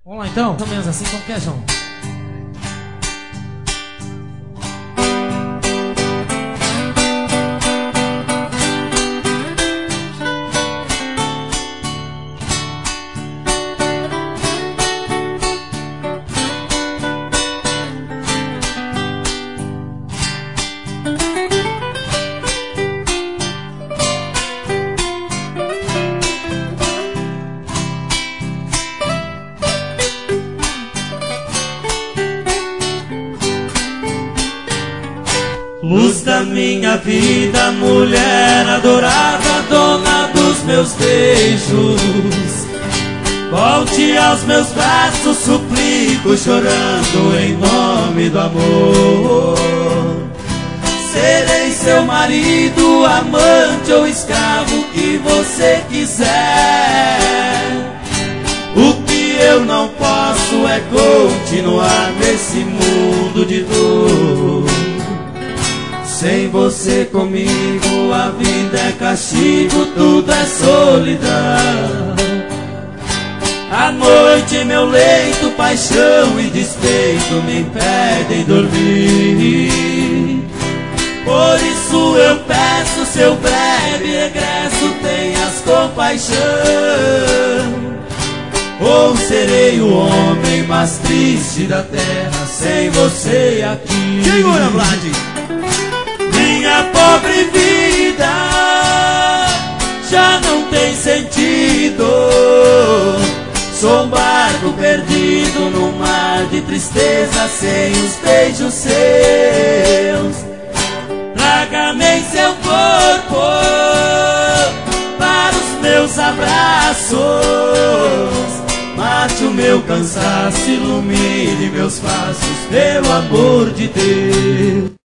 Vamos lá então, pelo menos assim, como que é, João? Luz da minha vida, mulher adorada, dona dos meus beijos, volte aos meus braços, suplico, chorando em nome do amor. Serei seu marido, amante ou escravo que você quiser. O que eu não posso é continuar nesse mundo de dor. Sem você comigo a vida é castigo, tudo é solidão. À noite meu leito, paixão e despeito me impedem dormir. Por isso eu peço seu breve regresso, tenhas compaixão. Ou serei o homem mais triste da terra sem você aqui. Segura, Vlad! Minha pobre vida já não tem sentido. Sou um barco perdido no mar de tristeza, sem os beijos seus. Traga-me em seu corpo para os meus abraços. Mate o meu cansaço, ilumine meus passos, pelo amor de Deus.